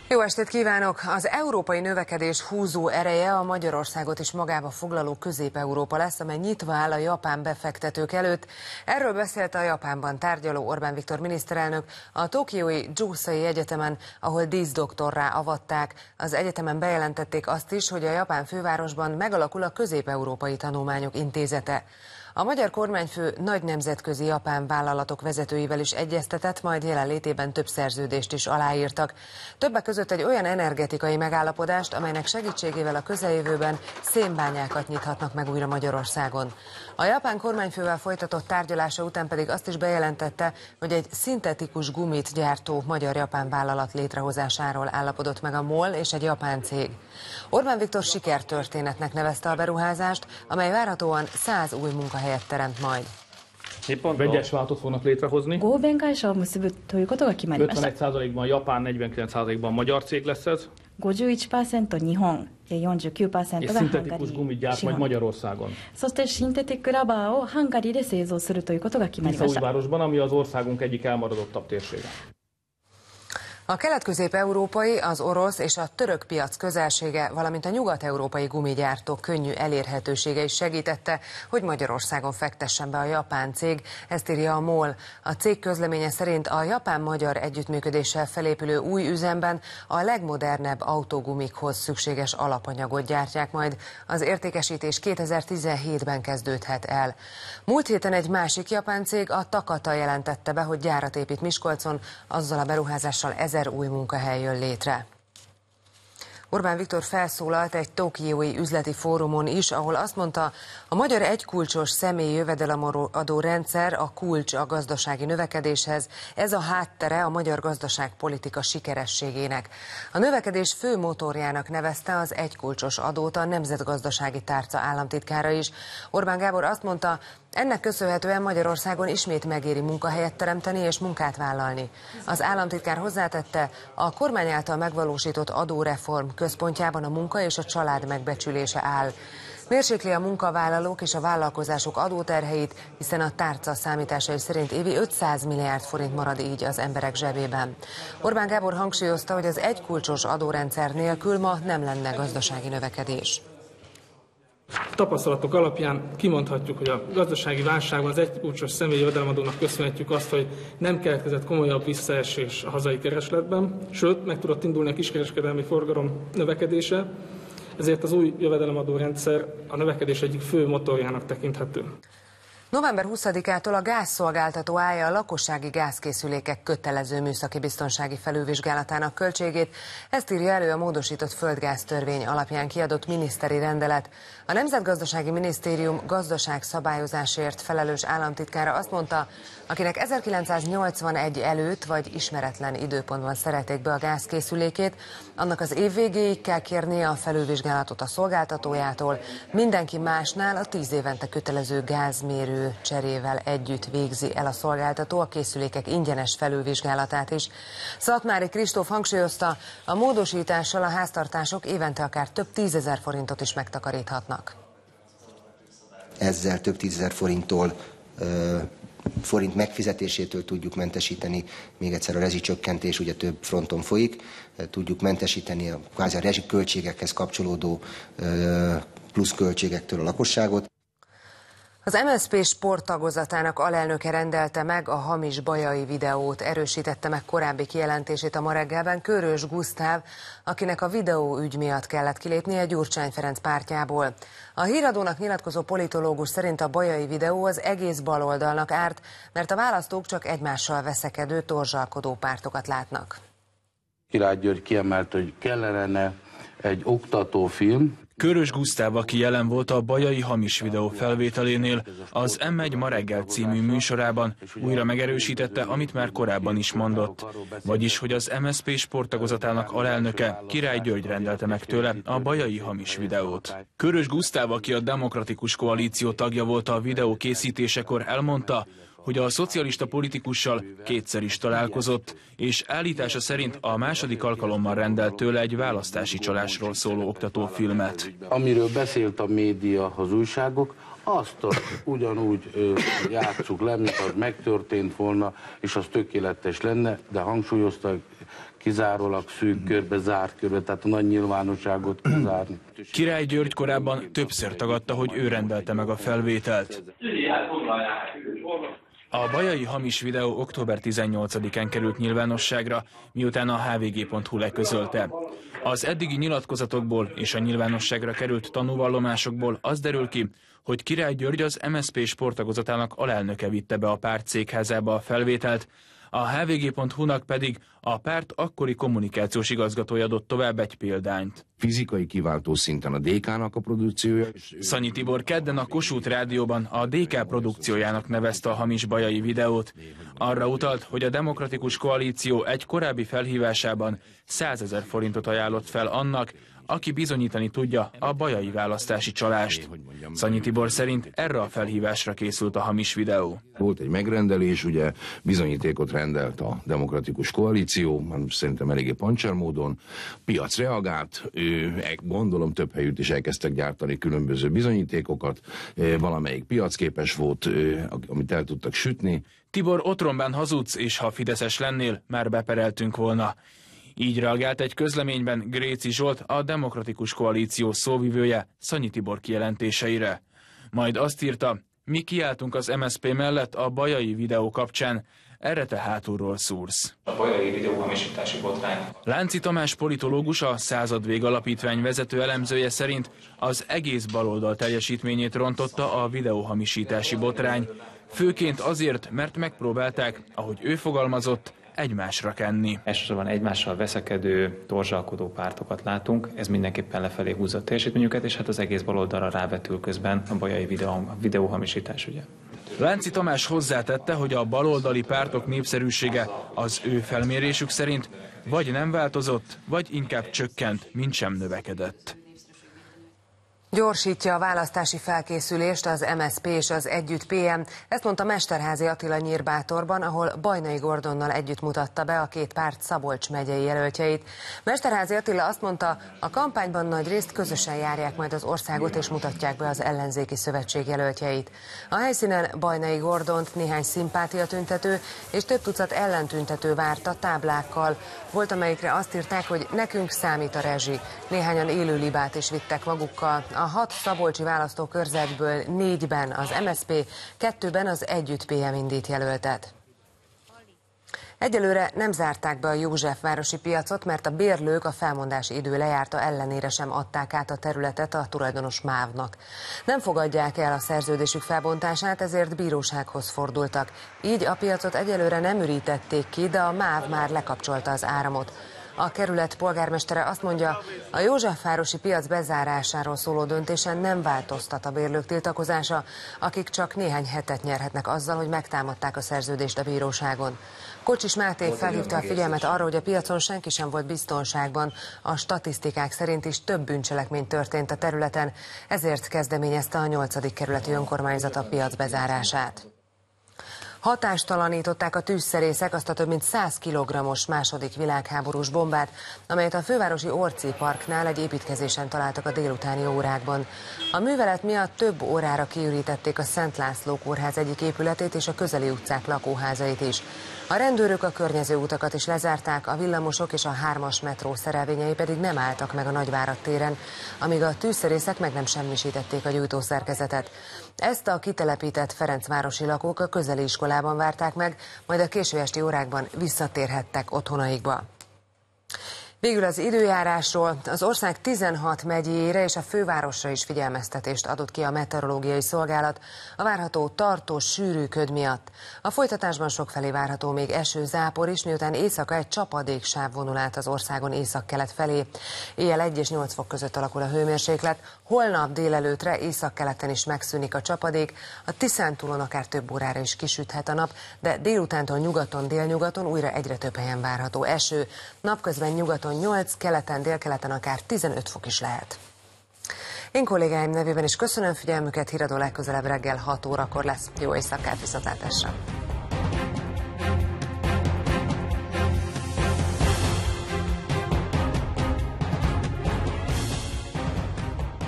Jó estét kívánok! Az európai növekedés húzó ereje a Magyarországot is magába foglaló Közép-Európa lesz, amely nyitva áll a japán befektetők előtt. Erről beszélt a Japánban tárgyaló Orbán Viktor miniszterelnök a tokiói Jusei Egyetemen, ahol díszdoktorrá avatták. Az egyetemen bejelentették azt is, hogy a japán fővárosban megalakul a Közép-Európai Tanulmányok Intézete. A magyar kormányfő nagy nemzetközi japán vállalatok vezetőivel is egyeztetett, majd jelenlétében több szerződést is aláírtak. Többek között egy olyan energetikai megállapodást, amelynek segítségével a közeljövőben szénbányákat nyithatnak meg újra Magyarországon. A japán kormányfővel folytatott tárgyalása után pedig azt is bejelentette, hogy egy szintetikus gumit gyártó magyar-japán vállalat létrehozásáról állapodott meg a MOL és egy japán cég. Orbán Viktor sikertörténetnek nevezte a beruházást, amely várhatóan 100 új munkahelyet teremt majd. Vegyes vállalatot fognak létrehozni. 51%-ban japán, 49%-ban magyar cég lesz ez. 51% 日本、49% がハンガリー。 És szintetikus gumit gyárt majd Magyarországon. そしてシンテティックラバーをハンガリーで製造するということが決まりました。 Tiszaújvárosban, ami az országunk egyik elmaradottabb térsége. A kelet-közép-európai, az orosz és a török piac közelsége, valamint a nyugat-európai gumigyártók könnyű elérhetősége is segítette, hogy Magyarországon fektessen be a japán cég, ezt írja a MOL. A cég közleménye szerint a japán-magyar együttműködéssel felépülő új üzemben a legmodernebb autógumikhoz szükséges alapanyagot gyártják majd. Az értékesítés 2017-ben kezdődhet el. Múlt héten egy másik japán cég, a Takata jelentette be, hogy gyárat épít Miskolcon, azzal a beruházással 1000 új munkahely jön létre. Orbán Viktor felszólalt egy tokiói üzleti fórumon is, ahol azt mondta, a magyar egykulcsos személyi jövedelemadó rendszer a kulcs a gazdasági növekedéshez, ez a háttere a magyar gazdaságpolitika sikerességének. A növekedés fő motorjának nevezte az egykulcsos adót a Nemzetgazdasági Tárca államtitkára is. Orbán Gábor azt mondta, ennek köszönhetően Magyarországon ismét megéri munkahelyet teremteni és munkát vállalni. Az államtitkár hozzátette, a kormány által megvalósított adóreform központjában a munka és a család megbecsülése áll. Mérsékli a munkavállalók és a vállalkozások adóterheit, hiszen a tárca számításai szerint évi 500 milliárd forint marad így az emberek zsebében. Orbán Gábor hangsúlyozta, hogy az egykulcsos adórendszer nélkül ma nem lenne gazdasági növekedés. Tapasztalatok alapján kimondhatjuk, hogy a gazdasági válságban az egykulcsos személyi jövedelemadónak köszönhetjük azt, hogy nem keletkezett komolyabb visszaesés a hazai keresletben, sőt, meg tudott indulni a kiskereskedelmi forgalom növekedése, ezért az új jövedelemadó rendszer a növekedés egyik fő motorjának tekinthető. November 20-ától a gázszolgáltató állja a lakossági gázkészülékek kötelező műszaki biztonsági felülvizsgálatának költségét. Ezt írja elő a módosított földgáztörvény alapján kiadott miniszteri rendelet. A Nemzetgazdasági Minisztérium gazdaságszabályozásért felelős államtitkára azt mondta, akinek 1981 előtt vagy ismeretlen időpontban szerelték be a gázkészülékét, annak az év végéig kell kérnie a felülvizsgálatot a szolgáltatójától. Mindenki másnál a 10 évente kötelező gázmérő cserével együtt végzi el a szolgáltató a készülékek ingyenes felülvizsgálatát is. Szatmári Kristóf hangsúlyozta, a módosítással a háztartások évente akár több 10 000 forintot is megtakaríthatnak. Ezzel több 10 000 forint megfizetésétől tudjuk mentesíteni, még egyszer a rezsicsökkentés ugye több fronton folyik, tudjuk mentesíteni a kvázi a rezsiköltségekhez kapcsolódó pluszköltségektől a lakosságot. Az MSZP sporttagozatának alelnöke rendelte meg a hamis bajai videót, erősítette meg korábbi kijelentését a ma reggelben Körös Gusztáv, akinek a videóügy miatt kellett kilépnie Gyurcsány Ferenc pártjából. A Híradónak nyilatkozó politológus szerint a bajai videó az egész baloldalnak árt, mert a választók csak egymással veszekedő, torzsalkodó pártokat látnak. Király György kiemelt, hogy kellene egy oktatófilm. Körös Gusztáv, aki jelen volt a bajai hamis videó felvételénél, az M1 Ma reggel című műsorában újra megerősítette, amit már korábban is mondott. Vagyis, hogy az MSZP sporttagozatának alelnöke, Király György rendelte meg tőle a bajai hamis videót. Körös Gusztáv, aki a Demokratikus Koalíció tagja volt a videó készítésekor, elmondta, hogy a szocialista politikussal kétszer is találkozott, és állítása szerint a második alkalommal rendelt tőle egy választási csalásról szóló oktatófilmet. Amiről beszélt a média, az újságok, azt ugyanúgy játsszuk le, mint az megtörtént volna, és az tökéletes lenne, de hangsúlyozta kizárólag szűk körbe, zárt körbe, tehát a nagy nyilvánosságot kizárni. Király György korábban többször tagadta, hogy ő rendelte meg a felvételt. A bajai hamis videó október 18-án került nyilvánosságra, miután a hvg.hu leközölte. Az eddigi nyilatkozatokból és a nyilvánosságra került tanúvallomásokból az derül ki, hogy Király György az MSZP sporttagozatának alelnöke vitte be a párt székházába a felvételt, a hvg.hu-nak pedig a párt akkori kommunikációs igazgatója adott tovább egy példányt. Fizikai kiváltó szinten a DK-nak a produkciója. Szanyi Tibor kedden a Kossuth Rádióban a DK produkciójának nevezte a hamis bajai videót. Arra utalt, hogy a Demokratikus Koalíció egy korábbi felhívásában 100 000 forintot ajánlott fel annak, aki bizonyítani tudja a bajai választási csalást. Szanyi Tibor szerint erre a felhívásra készült a hamis videó. Volt egy megrendelés, ugye bizonyítékot rendelt a Demokratikus Koalíció, szerintem eléggé pancser módon, piac reagált, gondolom több helyütt is elkezdtek gyártani különböző bizonyítékokat, valamelyik piacképes volt, amit el tudtak sütni. Tibor, otromban hazudsz, és ha fideszes lennél, már bepereltünk volna. Így reagált egy közleményben Gréci Zsolt, a Demokratikus Koalíció szóvivője Szanyi Tibor kijelentéseire. Majd azt írta, mi kiálltunk az MSZP mellett a bajai videó kapcsán, erre te hátulról szúrsz. A bajai videóhamisítási botrány. Lánci Tamás politológus, a Századvég Alapítvány vezető elemzője szerint az egész baloldal teljesítményét rontotta a videóhamisítási botrány, főként azért, mert megpróbálták, ahogy ő fogalmazott, egymásra kenni. Elsősorban egymással veszekedő, torzsalkodó pártokat látunk, ez mindenképpen lefelé húzza a teljesítményüket, és hát az egész baloldalra rávetül közben a bajai videóhamisítás, ugye. Lánci Tamás hozzátette, hogy a baloldali pártok népszerűsége az ő felmérésük szerint vagy nem változott, vagy inkább csökkent, mint sem növekedett. Gyorsítja a választási felkészülést az MSZP és az Együtt PM, ezt mondta Mesterházy Attila Nyírbátorban, ahol Bajnai Gordonnal együtt mutatta be a két párt Szabolcs megyei jelöltjeit. Mesterházy Attila azt mondta, a kampányban nagy részt közösen járják majd az országot és mutatják be az ellenzéki szövetség jelöltjeit. A helyszínen Bajnai Gordont néhány szimpátiatüntető és több tucat ellentüntető várta táblákkal. Volt, amelyikre azt írták, hogy nekünk számít a rezsi. Néhányan élőlibát is vittek magukkal. A 6 szabolcsi választókörzetből 4-ben az MSZP, 2-ben az Együtt PM indít jelöltet. Egyelőre nem zárták be a Józsefvárosi piacot, mert a bérlők a felmondási idő lejárta ellenére sem adták át a területet a tulajdonos MÁV-nak. Nem fogadják el a szerződésük felbontását, ezért bírósághoz fordultak. Így a piacot egyelőre nem ürítették ki, de a MÁV már lekapcsolta az áramot. A kerület polgármestere azt mondja, a Józsefvárosi piac bezárásáról szóló döntésen nem változtat a bérlők tiltakozása, akik csak néhány hetet nyerhetnek azzal, hogy megtámadták a szerződést a bíróságon. Kocsis Máté felhívta a figyelmet arra, hogy a piacon senki sem volt biztonságban. A statisztikák szerint is több bűncselekmény történt a területen, ezért kezdeményezte a 8. kerületi önkormányzat a piac bezárását. Hatástalanították a tűzszerészek azt a több mint 100 kg-os második világháborús bombát, amelyet a fővárosi Orci Parknál egy építkezésen találtak a délutáni órákban. A művelet miatt több órára kiürítették a Szent László kórház egyik épületét és a közeli utcák lakóházait is. A rendőrök a környező utakat is lezárták, a villamosok és a 3-as metró szerelvényei pedig nem álltak meg a Nagyvárad téren, amíg a tűzszerészek meg nem semmisítették a gyújtószerkezetet. Ezt a kitelepített ferencvárosi lakók a közeli iskolában várták meg, majd a késő esti órákban visszatérhettek otthonaikba. Végül az időjárásról. Az ország 16 megyéjére és a fővárosra is figyelmeztetést adott ki a meteorológiai szolgálat a várható tartós sűrű köd miatt. A folytatásban sokfelé várható még eső, zápor is, miután éjszaka egy csapadéksáv vonul át az országon északkelet felé. Éjjel 1 és 8 fok között alakul a hőmérséklet. Holnap délelőtre északkeleten is megszűnik a csapadék, a Tiszántúlon akár több órára is kisüthet a nap, de délutántól nyugaton, délnyugaton újra egyre több helyen várható eső. Napközben nyugaton 8, keleten, délkeleten akár 15 fok is lehet. Én kollégáim nevében is köszönöm figyelmüket, híradó legközelebb reggel 6 órakor lesz. Jó éjszakát, viszontlátásra!